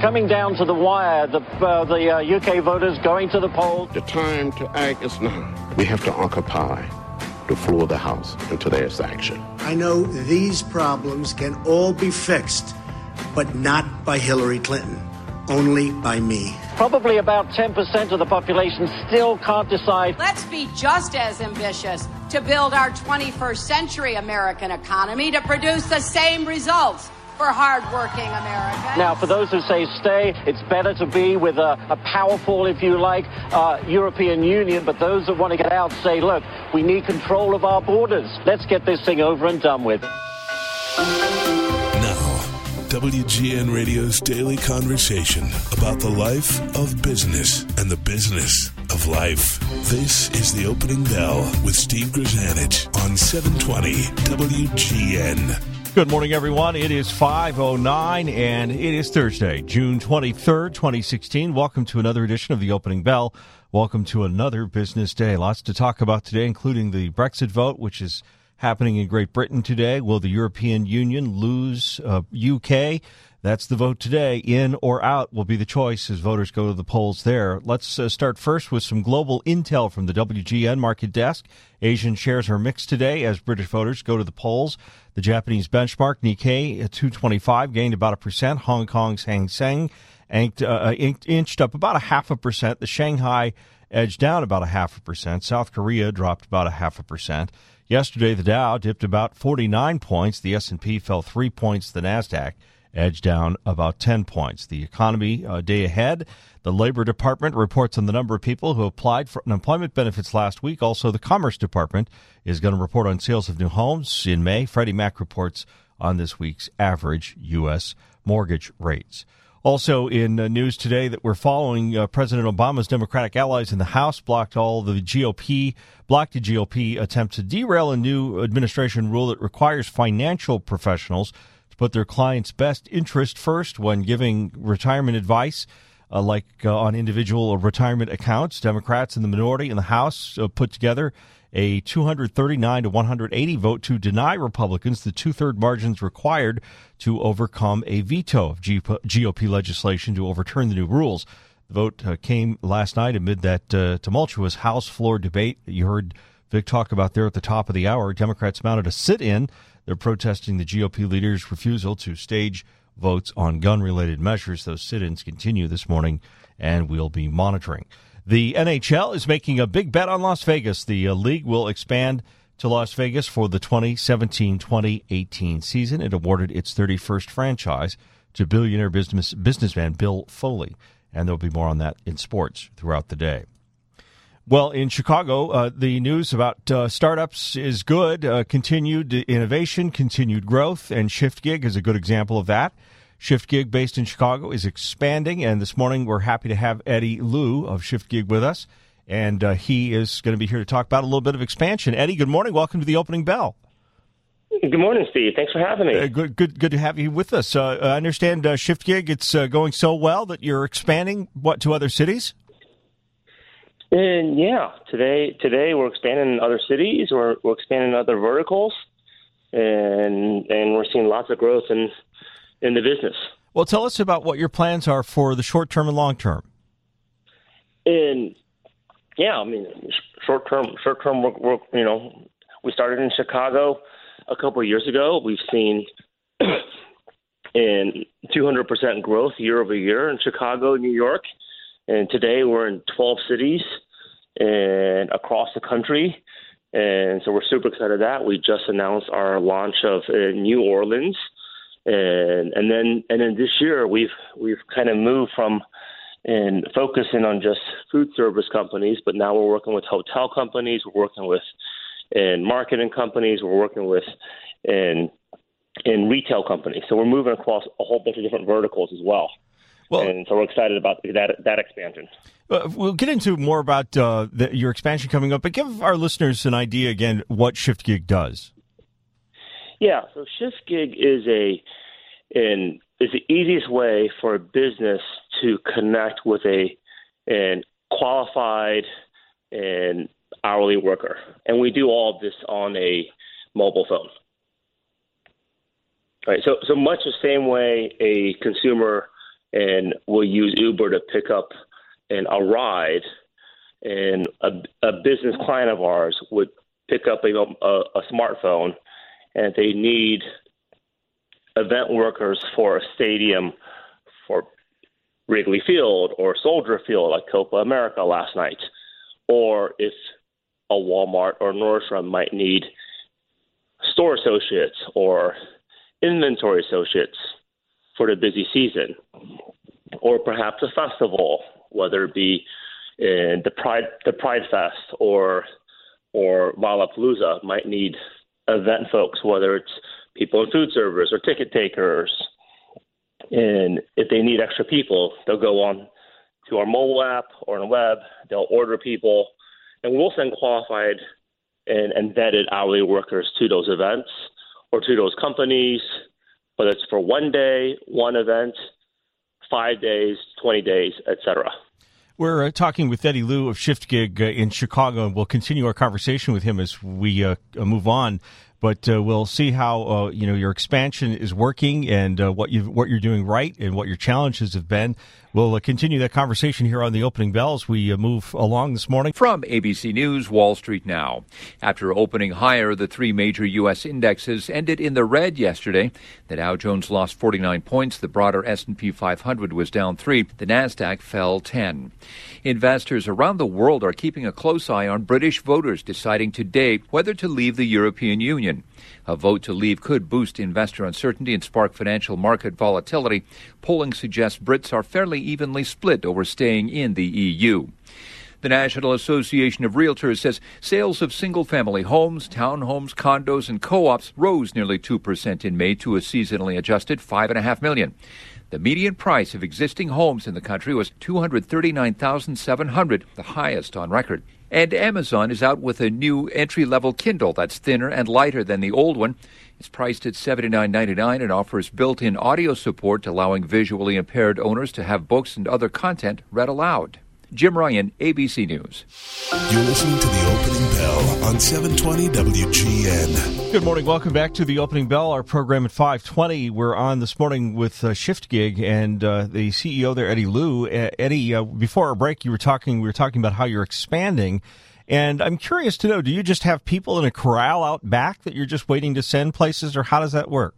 coming down to the wire. The UK voters going to the polls. The time to act is now. We have to occupy the floor of the House until there's action. I know these problems can all be fixed, but not by Hillary Clinton, only by me. Probably about 10% of the population still can't decide. Let's be just as ambitious to build our 21st century American economy to produce the same results for hardworking Americans. Now, for those who say stay, it's better to be with a powerful, if you like, European Union. But those that want to get out say, look, we need control of our borders. Let's get this thing over and done with. WGN Radio's daily conversation about the life of business and the business of life. This is The Opening Bell with Steve Grzanich on 720 WGN. Good morning, everyone. It is 5:09, and it is Thursday, June 23rd, 2016. Welcome to another edition of The Opening Bell. Welcome to another business day. Lots to talk about today, including the Brexit vote, which is happening in Great Britain today. Will the European Union lose UK? That's the vote today. In or out will be the choice as voters go to the polls there. Let's start first with some global intel from the WGN market desk. Asian shares are mixed today as British voters go to the polls. The Japanese benchmark Nikkei 225 gained about 1%. Hong Kong's Hang Seng inched up about 0.5%. The Shanghai edged down about 0.5%. South Korea dropped about 0.5%. Yesterday, the Dow dipped about 49 points. The S&P fell 3 points. The Nasdaq edged down about 10 points. The economy day ahead. The Labor Department reports on the number of people who applied for unemployment benefits last week. Also, the Commerce Department is going to report on sales of new homes in May. Freddie Mac reports on this week's average U.S. mortgage rates. Also in news today that we're following, President Obama's Democratic allies in the House blocked the GOP attempt to derail a new administration rule that requires financial professionals to put their clients' best interest first when giving retirement advice, on individual retirement accounts. Democrats in the minority in the House put together a 239 to 180 vote to deny Republicans the two-third margins required to overcome a veto of GOP legislation to overturn the new rules. The vote came last night amid that tumultuous House floor debate that you heard Vic talk about there at the top of the hour. Democrats mounted a sit-in. They're protesting the GOP leaders' refusal to stage votes on gun-related measures. Those sit-ins continue this morning, and we'll be monitoring. The NHL is making a big bet on Las Vegas. The league will expand to Las Vegas for the 2017-2018 season. It awarded its 31st franchise to billionaire businessman Bill Foley, and there'll be more on that in sports throughout the day. Well, in Chicago, the news about startups is good. Continued innovation, continued growth, and ShiftGig is a good example of that. ShiftGig, based in Chicago, is expanding, and this morning we're happy to have Eddie Liu of ShiftGig with us, and he is going to be here to talk about a little bit of expansion. Eddie, good morning. Welcome to the Opening Bell. Good morning, Steve. Thanks for having me. Good to have you with us. I understand ShiftGig, it's going so well that you're expanding, to other cities? And yeah, today we're expanding in other cities, we're expanding in other verticals, and we're seeing lots of growth in the business. Well, tell us about what your plans are for the short term and long term. And yeah, I mean, short term, we're we started in Chicago a couple of years ago. We've seen in 200% growth year over year in Chicago, New York, and today we're in 12 cities and across the country. And so we're super excited that we just announced our launch of New Orleans. And then this year we've kind of moved from and focusing on just food service companies, but now we're working with hotel companies, we're working with marketing companies, we're working with in retail companies. So we're moving across a whole bunch of different verticals as well. And so we're excited about that expansion. We'll get into more about your expansion coming up, but give our listeners an idea again what ShiftGig does. Yeah, so ShiftGig is the easiest way for a business to connect with a qualified and hourly worker, and we do all of this on a mobile phone. Right, so much the same way a consumer and will use Uber to pick up a ride, and a business client of ours would pick up a smartphone, and if they need event workers for a stadium, for Wrigley Field or Soldier Field like Copa America last night, or if a Walmart or Nordstrom might need store associates or inventory associates for the busy season, or perhaps a festival, whether it be in the Pride Fest or Lollapalooza, might need event folks, whether it's people in food service or ticket takers. And if they need extra people, they'll go on to our mobile app or on the web, they'll order people, and we'll send qualified and vetted hourly workers to those events or to those companies, whether it's for 1 day, one event, 5 days, 20 days, etc. We're talking with Eddie Liu of ShiftGig in Chicago, and we'll continue our conversation with him as we move on. But we'll see how your expansion is working and what you're doing right and what your challenges have been. We'll continue that conversation here on the Opening Bell as we move along this morning. From ABC News, Wall Street Now. After opening higher, the three major U.S. indexes ended in the red yesterday. The Dow Jones lost 49 points. The broader S&P 500 was down 3. The Nasdaq fell 10. Investors around the world are keeping a close eye on British voters deciding today whether to leave the European Union. A vote to leave could boost investor uncertainty and spark financial market volatility. Polling suggests Brits are fairly evenly split over staying in the EU. The National Association of Realtors says sales of single-family homes, townhomes, condos, and co-ops rose nearly 2% in May to a seasonally adjusted $5.5 million. The median price of existing homes in the country was $239,700, the highest on record. And Amazon is out with a new entry-level Kindle that's thinner and lighter than the old one. It's priced at $79.99 and offers built-in audio support, allowing visually impaired owners to have books and other content read aloud. Jim Ryan, ABC News. You're listening to The Opening Bell on 720 WGN. Good morning. Welcome back to The Opening Bell, our program at 5:20. We're on this morning with ShiftGig and the CEO there, Eddie Liu. Eddie, before our break, we were talking about how you're expanding. And I'm curious to know, do you just have people in a corral out back that you're just waiting to send places, or how does that work?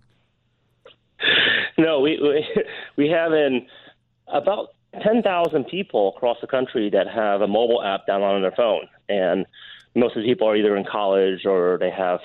No, we have about 10,000 people across the country that have a mobile app downloaded on their phone. And most of the people are either in college or they have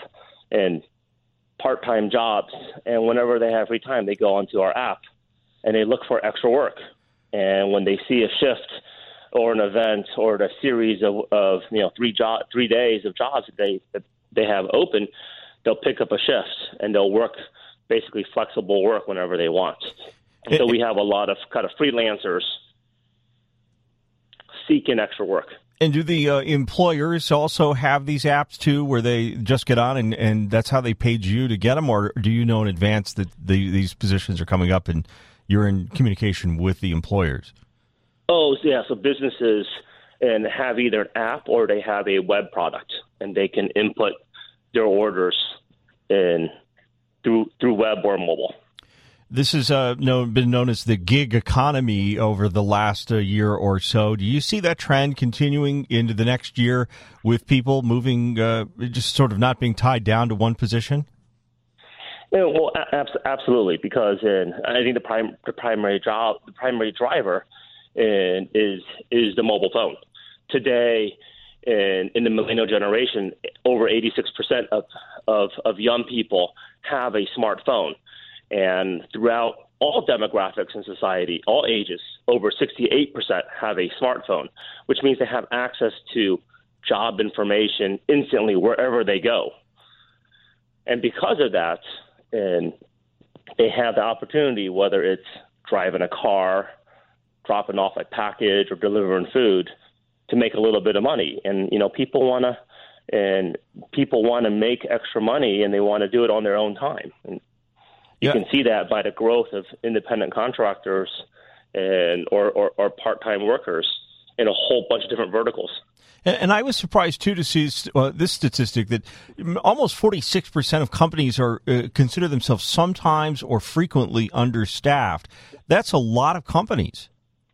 part-time jobs. And whenever they have free time, they go onto our app and they look for extra work. And when they see a shift or an event or a series of 3 days of jobs that they have open, they'll pick up a shift and they'll work basically flexible work whenever they want. And so we have a lot of kind of freelancers seeking extra work. And do the employers also have these apps too, where they just get on and that's how they paid you to get them, or do you know in advance that these positions are coming up and you're in communication with the employers? Oh, yeah. So businesses have either an app or they have a web product, and they can input their orders through web or mobile. This has been known as the gig economy over the last year or so. Do you see that trend continuing into the next year with people moving, just sort of not being tied down to one position? Yeah, well, absolutely, because I think the primary driver is the mobile phone. Today, in the millennial generation, over 86% of young people have a smartphone. And throughout all demographics in society, all ages, over 68% have a smartphone, which means they have access to job information instantly wherever they go. And because of that, they have the opportunity, whether it's driving a car, dropping off a package, or delivering food, to make a little bit of money. And people want to make extra money, and they want to do it on their own time. And you can see that by the growth of independent contractors or part-time workers in a whole bunch of different verticals. And I was surprised, too, to see this statistic that almost 46% of companies are consider themselves sometimes or frequently understaffed. That's a lot of companies.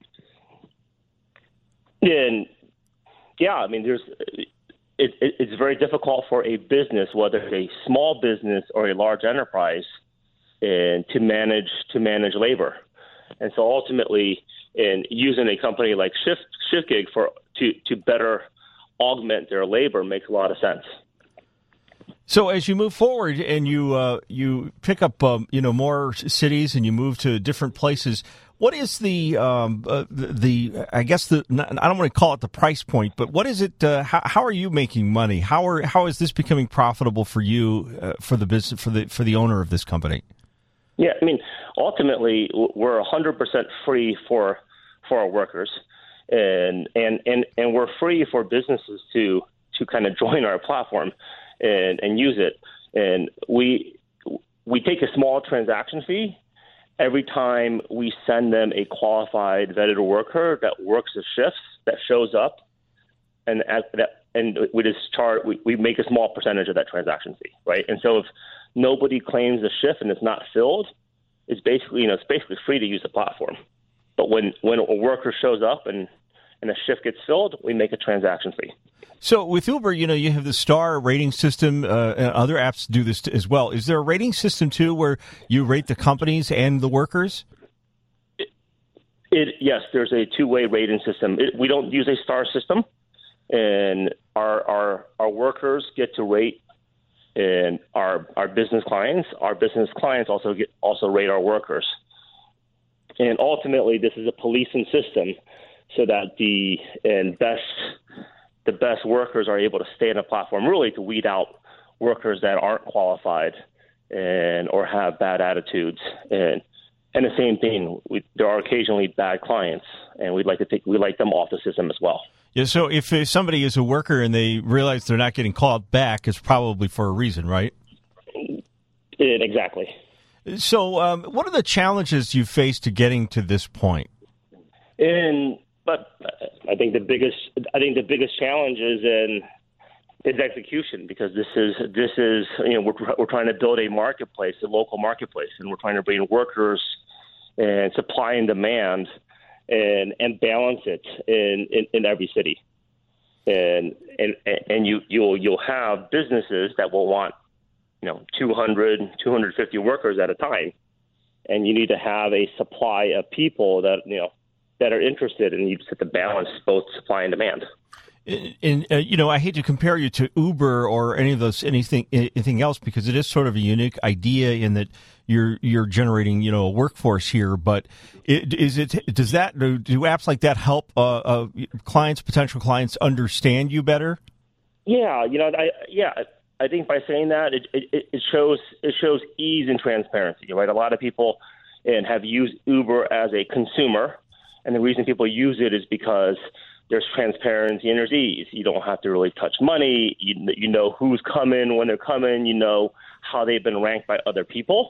And, yeah, I mean, it's very difficult for a business, whether it's a small business or a large enterprise, and to manage labor. And so ultimately, in using a company like ShiftGig to better augment their labor makes a lot of sense. So as you move forward and you pick up more cities and you move to different places, what is the I guess I don't want to call it the price point, but what is it? How are you making money? How is this becoming profitable for you for the business for the owner of this company? Yeah, I mean, ultimately we're 100% free for our workers, and we're free for businesses to kind of join our platform and use it. And we take a small transaction fee every time we send them a qualified vetted worker that works the shifts, that shows up, and we just charge. We make a small percentage of that transaction fee, right? And so if nobody claims the shift and it's not filled, it's basically free to use the platform. But when a worker shows up and a shift gets filled, we make a transaction fee. So with Uber, you have the star rating system, and other apps do this as well. Is there a rating system too where you rate the companies and the workers? Yes, there's a two-way rating system. We don't use a star system, and our workers get to rate, and our business clients also rate our workers. And ultimately, this is a policing system so that the best workers are able to stay on the platform, really to weed out workers that aren't qualified or have bad attitudes. And the same thing, there are occasionally bad clients, and we like them off the system as well. Yeah. So if somebody is a worker and they realize they're not getting called back, it's probably for a reason, right? Exactly. So what are the challenges you face to getting to this point? But I think the biggest challenge is execution, because this is we're trying to build a marketplace, a local marketplace, and we're trying to bring workers and supply and demand and balance it in every city. And you'll have businesses that will want 200, 250 workers at a time, and you need to have a supply of people that are interested, and you just have to balance both supply and demand. And I hate to compare you to Uber or anything else, because it is sort of a unique idea in that you're generating a workforce here. But do apps like that help potential clients understand you better? Yeah, I think by saying that it shows ease and transparency, right? A lot of people have used Uber as a consumer, and the reason people use it is because there's transparency and there's ease. You don't have to really touch money. You know who's coming, when they're coming. You know how they've been ranked by other people.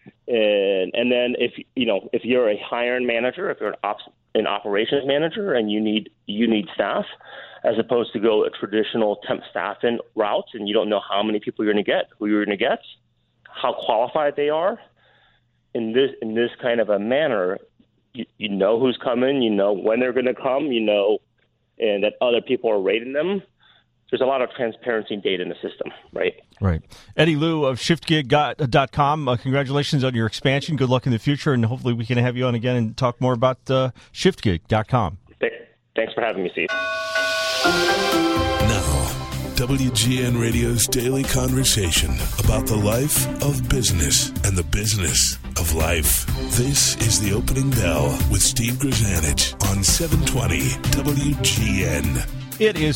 And then if you're a hiring manager, if you're an operations manager, and you need staff, as opposed to go a traditional temp staffing route, and you don't know how many people you're going to get, who you're going to get, how qualified they are, in this kind of a manner, you know who's coming, you know when they're going to come, and that other people are rating them. There's a lot of transparency and data in the system, right? Right. Eddie Liu of ShiftGig.com, congratulations on your expansion. Good luck in the future, and hopefully we can have you on again and talk more about ShiftGig.com. Thanks for having me, Steve. Now, WGN Radio's daily conversation about the life of business and the business of life. This is The Opening Bell with Steve Grzanich on 720 WGN. It is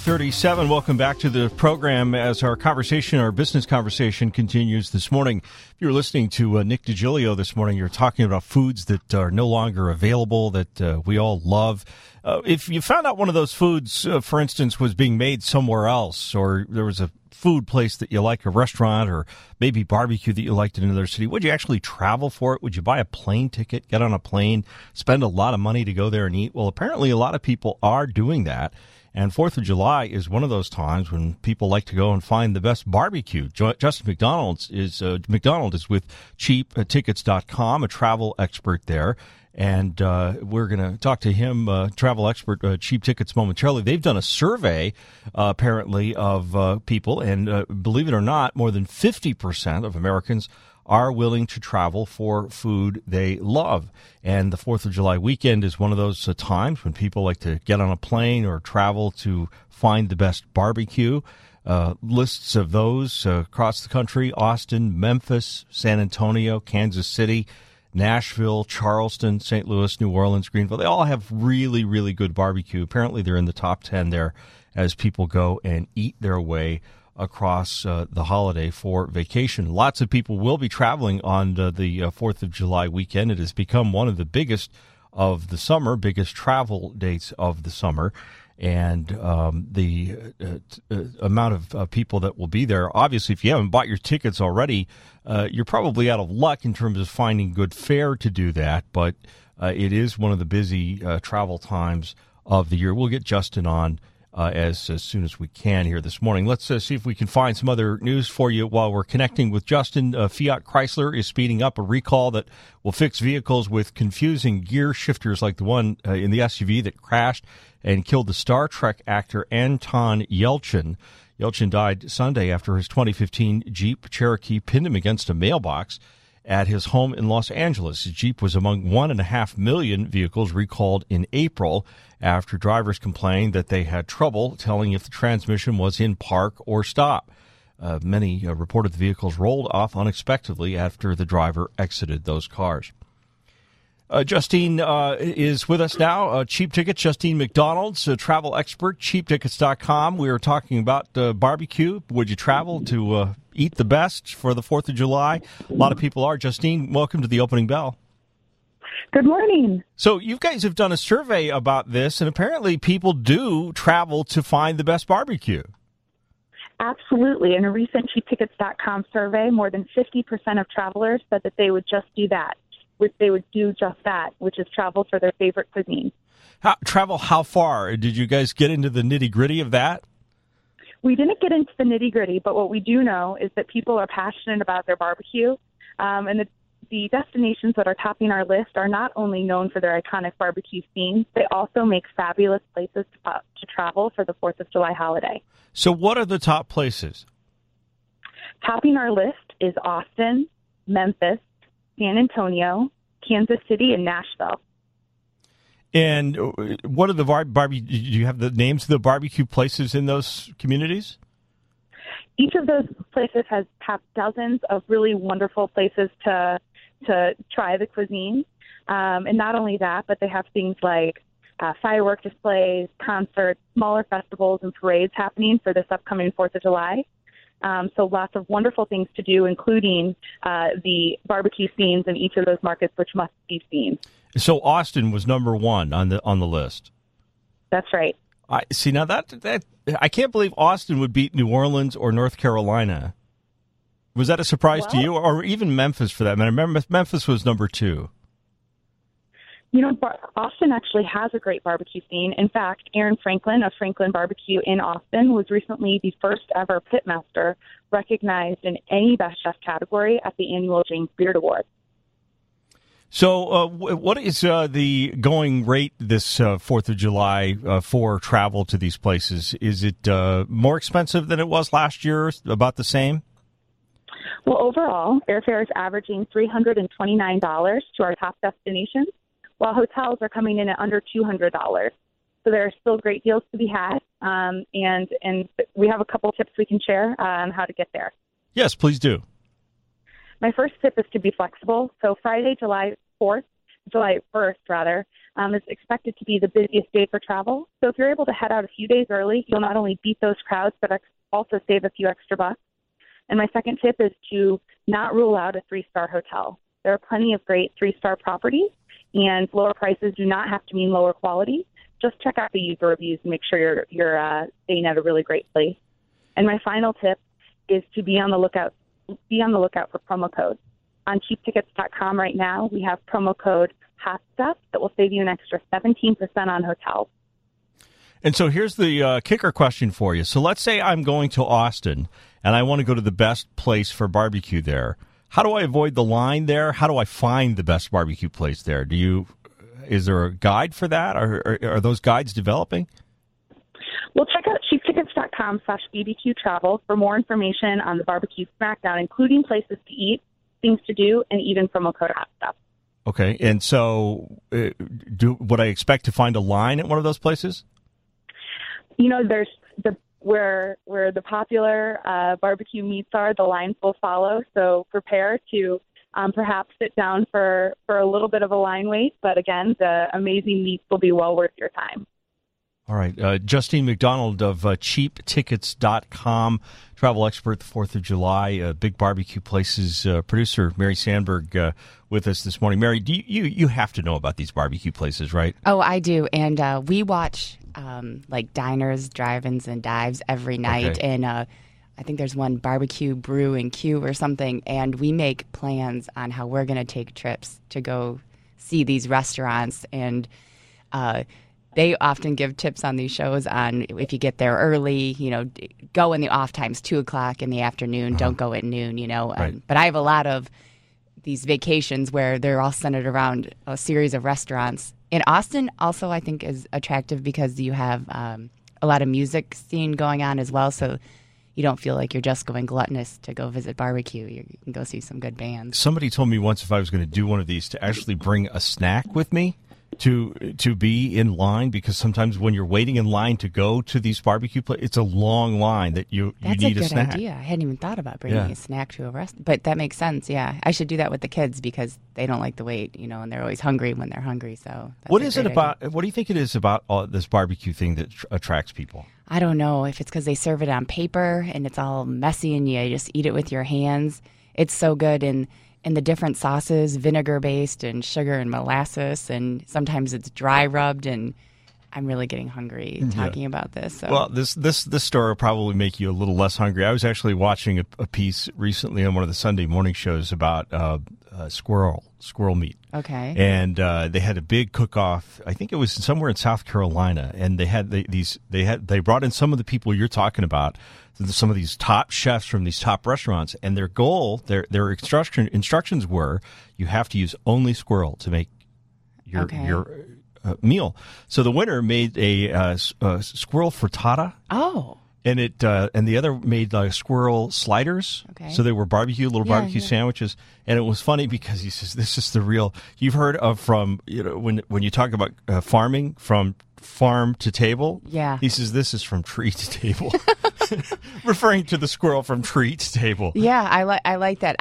5:37. Welcome back to the program as our business conversation continues this morning. You're listening to Nick DiGilio this morning. You're talking about foods that are no longer available that we all love. If you found out one of those foods, for instance, was being made somewhere else, or there was a food place that you like, a restaurant, or maybe barbecue that you liked in another city, would you actually travel for it? Would you buy a plane ticket, get on a plane, spend a lot of money to go there and eat? Well, apparently a lot of people are doing that. And 4th of July is one of those times when people like to go and find the best barbecue. Justin McDonald is with cheaptickets.com, a travel expert there. And we're going to talk to him, travel expert, Cheap Tickets, momentarily. They've done a survey, apparently, of people. And believe it or not, more than 50% of Americans are willing to travel for food they love. And the 4th of July weekend is one of those times when people like to get on a plane or travel to find the best barbecue. Lists of those across the country: Austin, Memphis, San Antonio, Kansas City, Nashville, Charleston, St. Louis, New Orleans, Greenville. They all have really, really good barbecue. Apparently they're in the top 10 there as people go and eat their way across the holiday for vacation. Lots of people will be traveling on the 4th of July weekend. It has become one of the biggest of the summer, biggest travel dates of the summer. And the amount of people that will be there, obviously, if you haven't bought your tickets already, you're probably out of luck in terms of finding good fare to do that. But it is one of the busy travel times of the year. We'll get Justin on as soon as we can here this morning. Let's see if we can find some other news for you while we're connecting with Justin. Fiat Chrysler is speeding up a recall that will fix vehicles with confusing gear shifters like the one in the SUV that crashed and killed the Star Trek actor Anton Yelchin. Yelchin died Sunday after his 2015 Jeep Cherokee pinned him against a mailbox at his home in Los Angeles. His Jeep was among 1.5 million vehicles recalled in April after drivers complained that they had trouble telling if the transmission was in park or stop. Many reported the vehicles rolled off unexpectedly after the driver exited those cars. Justine is with us now. Cheap Tickets, Justine McDonald's, a travel expert, cheaptickets.com. We were talking about barbecue. Would you travel to eat the best for the 4th of July? A lot of people are. Justine, welcome to the opening bell. Good morning. So you guys have done a survey about this, and apparently people do travel to find the best barbecue. Absolutely. In a recent cheaptickets.com survey, more than 50% of travelers said that they would just do that. They would do just that, which is travel for their favorite cuisine. Travel how far? Did you guys get into the nitty-gritty of that? We didn't get into the nitty-gritty, but what we do know is that people are passionate about their barbecue, and the destinations that are topping our list are not only known for their iconic barbecue scenes, they also make fabulous places to travel for the 4th of July holiday. So what are the top places? Topping our list is Austin, Memphis, San Antonio, Kansas City, and Nashville. And what are the barbecue? Do you have the names of the barbecue places in those communities? Each of those places have dozens of really wonderful places to try the cuisine. And not only that, but they have things like firework displays, concerts, smaller festivals, and parades happening for this upcoming 4th of July. So lots of wonderful things to do, including the barbecue scenes in each of those markets, which must be seen. So Austin was number one on the list. That's right. I see. Now that I can't believe Austin would beat New Orleans or North Carolina. Was that a surprise to you, or even Memphis for that matter? Remember, Memphis was number 2. You know, Austin actually has a great barbecue scene. In fact, Aaron Franklin of Franklin Barbecue in Austin was recently the first ever pitmaster recognized in any Best Chef category at the annual James Beard Awards. So what is the going rate this 4th of July for travel to these places? Is it more expensive than it was last year, about the same? Well, overall, airfare is averaging $329 to our top destinations, while hotels are coming in at under $200. So there are still great deals to be had, and we have a couple tips we can share on how to get there. Yes, please do. My first tip is to be flexible. So Friday, July 1st, is expected to be the busiest day for travel. So if you're able to head out a few days early, you'll not only beat those crowds, but also save a few extra bucks. And my second tip is to not rule out a 3-star hotel. There are plenty of great 3-star properties, and lower prices do not have to mean lower quality. Just check out the user reviews and make sure you're staying at a really great place. And my final tip is to be on the lookout for promo codes. On cheaptickets.com right now, we have promo code HOTSTUFF that will save you an extra 17% on hotels. And so here's the kicker question for you. So let's say I'm going to Austin and I want to go to the best place for barbecue there. How do I avoid the line there? How do I find the best barbecue place there? Is there a guide for that? Are those guides developing? Well, check out cheaptickets.com/BBQ travel for more information on the barbecue smackdown, including places to eat, things to do, and even promo code HOTSTUFF. Okay, and so would I expect to find a line at one of those places? There's where the popular barbecue meats are, the lines will follow. So prepare to perhaps sit down for a little bit of a line wait. But again, the amazing meats will be well worth your time. All right. Justine McDonald of cheaptickets.com, travel expert, the 4th of July, Big Barbecue Places producer, Mary Sandberg, with us this morning. Mary, you have to know about these barbecue places, right? Oh, I do. And we watch like diners, drive-ins, and dives every night. Okay. And I think there's one Barbecue Brew and Q or something. And we make plans on how we're going to take trips to go see these restaurants. And they often give tips on these shows on if you get there early, go in the off times, 2:00 in the afternoon. Don't go at noon, Right. But I have a lot of these vacations where they're all centered around a series of restaurants. In Austin, also, I think is attractive because you have a lot of music scene going on as well. So you don't feel like you're just going gluttonous to go visit barbecue. You can go see some good bands. Somebody told me once if I was going to do one of these to actually bring a snack with me to be in line, because sometimes when you're waiting in line to go to these barbecue places, it's a long line that you need a snack. That's a good idea. I hadn't even thought about bringing a snack to a restaurant, but that makes sense. Yeah, I should do that with the kids because they don't like to wait, and they're always hungry when they're hungry. So what is it about? What do you think it is about this barbecue thing that attracts people? I don't know if it's because they serve it on paper and it's all messy and you just eat it with your hands. It's so good. And the different sauces, vinegar-based and sugar and molasses, and sometimes it's dry rubbed, and I'm really getting hungry talking about this. So. Well, this story will probably make you a little less hungry. I was actually watching a piece recently on one of the Sunday morning shows about squirrel meat. Okay. And they had a big cook-off. I think it was somewhere in South Carolina, and they brought in some of the people you're talking about, some of these top chefs from these top restaurants, and their goal, their instructions were, you have to use only squirrel to make your meal. So the winner made a squirrel frittata. Oh. And the other made squirrel sliders. Okay. So they were barbecue sandwiches. And it was funny because he says, this is the real, you've heard of when you talk about farming, from farm to table. Yeah. He says, this is from tree to table. Referring to the squirrel from tree to table. Yeah, I like that.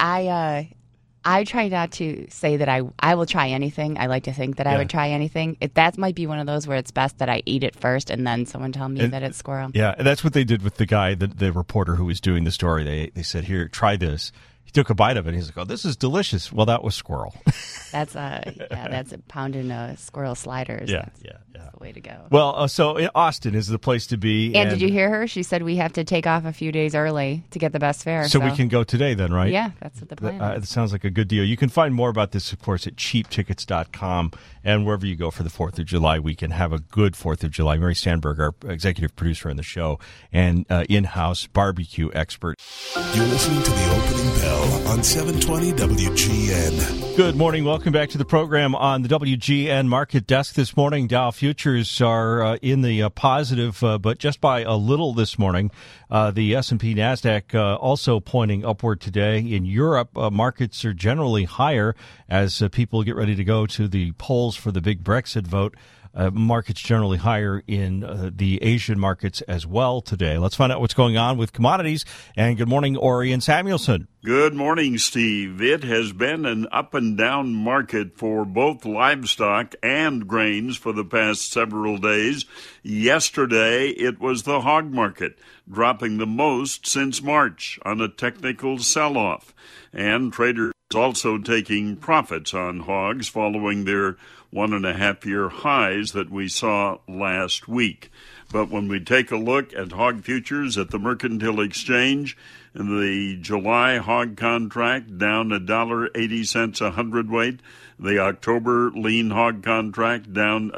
I try not to say that I will try anything. I like to think that I would try anything. That might be one of those where it's best that I eat it first and then someone tell me that it's squirrel. Yeah, and that's what they did with the guy, the reporter who was doing the story. They said, here, try this. He took a bite of it, and he's like, oh, this is delicious. Well, that was squirrel. That's a pound in squirrel sliders. Yeah, That's the way to go. Well, so Austin is the place to be. And did you hear her? She said we have to take off a few days early to get the best fare. So we can go today then, right? Yeah, that's what the plan is. It sounds like a good deal. You can find more about this, of course, at cheaptickets.com and wherever you go for the 4th of July weekend. Have a good 4th of July. Mary Sandberg, our executive producer on the show and in-house barbecue expert. You're listening to the opening bell on 720 WGN. Good morning. Welcome back to the program on the WGN Market Desk this morning. Dow futures are in the positive, but just by a little this morning. The S&P NASDAQ also pointing upward today. In Europe, markets are generally higher as people get ready to go to the polls for the big Brexit vote Markets generally higher in the Asian markets as well today. Let's find out what's going on with commodities. And good morning, Orion Samuelson. Good morning, Steve. It has been an up and down market for both livestock and grains for the past several days. Yesterday, it was the hog market, dropping the most since March on a technical sell-off. And traders also taking profits on hogs following their 1.5-year highs that we saw last week. But when we take a look at hog futures at the Mercantile Exchange, the July hog contract down $1.80 a hundredweight. The October lean hog contract down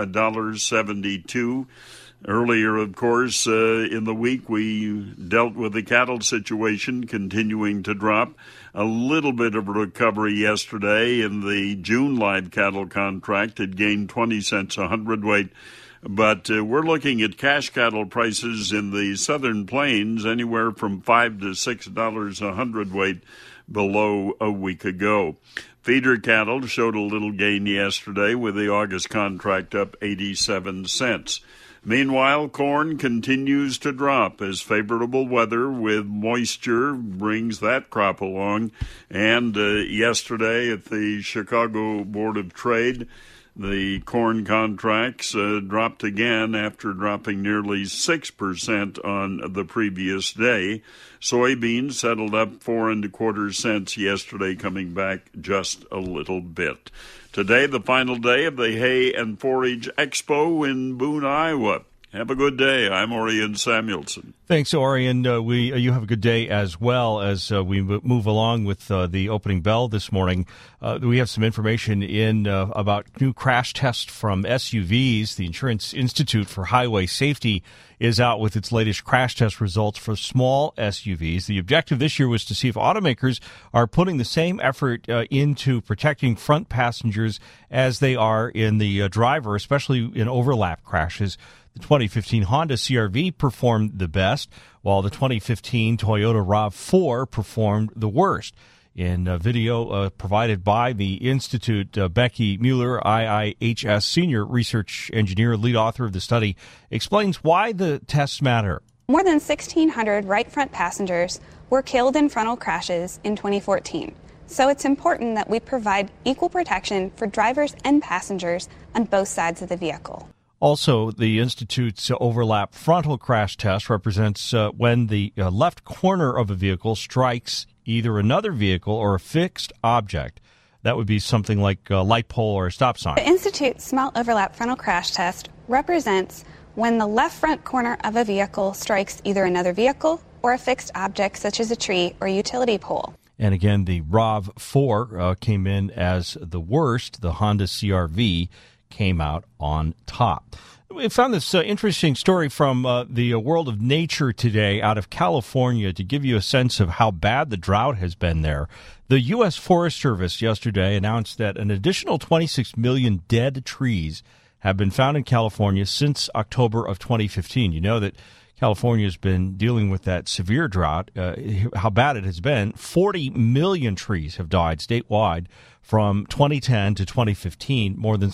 $1.72. Earlier, of course, in the week, we dealt with the cattle situation continuing to drop. A little bit of a recovery yesterday in the June live cattle contract. It gained 20 cents a hundredweight. But we're looking at cash cattle prices in the southern plains anywhere from $5 to $6 a hundredweight below a week ago. Feeder cattle showed a little gain yesterday with the August contract up 87 cents. Meanwhile, corn continues to drop as favorable weather with moisture brings that crop along. And yesterday at the Chicago Board of Trade, the corn contracts dropped again after dropping nearly 6% on the previous day. Soybeans settled up 4 1/4 cents yesterday, coming back just a little bit. Today, the final day of the Hay and Forage Expo in Boone, Iowa. Have a good day. I'm Orion Samuelson. Thanks, Orion. You have a good day as well as we move along with the opening bell this morning. We have some information in about new crash tests from SUVs. The Insurance Institute for Highway Safety is out with its latest crash test results for small SUVs. The objective this year was to see if automakers are putting the same effort into protecting front passengers as they are in the driver, especially in overlap crashes. The 2015 Honda CR-V performed the best, while the 2015 Toyota RAV4 performed the worst. In a video provided by the Institute, Becky Mueller, IIHS Senior Research Engineer, lead author of the study, explains why the tests matter. More than 1,600 right front passengers were killed in frontal crashes in 2014. So it's important that we provide equal protection for drivers and passengers on both sides of the vehicle. Also, the Institute's overlap frontal crash test represents when the left corner of a vehicle strikes either another vehicle or a fixed object. That would be something like a light pole or a stop sign. The Institute's small overlap frontal crash test represents when the left front corner of a vehicle strikes either another vehicle or a fixed object such as a tree or utility pole. And again, the RAV4 came in as the worst. The Honda CR-V came out on top. We found this interesting story from the World of Nature today out of California to give you a sense of how bad the drought has been there. The U.S. Forest Service yesterday announced that an additional 26 million dead trees have been found in California since October of 2015. You know that California has been dealing with that severe drought, how bad it has been. 40 million trees have died statewide from 2010 to 2015. More than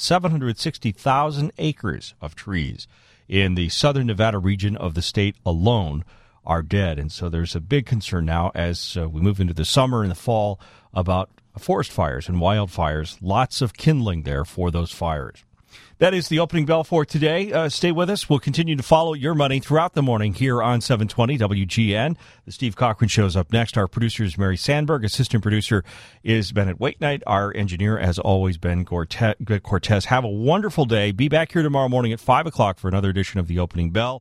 760,000 acres of trees in the southern Nevada region of the state alone are dead. And so there's a big concern now as we move into the summer and the fall about forest fires and wildfires. Lots of kindling there for those fires. That is the opening bell for today. Stay with us. We'll continue to follow your money throughout the morning here on 720 WGN. The Steve Cochran Show's up next. Our producer is Mary Sandberg. Assistant producer is Bennett Waitnight. Our engineer, as always, Ben Cortez. Have a wonderful day. Be back here tomorrow morning at 5 o'clock for another edition of the opening bell.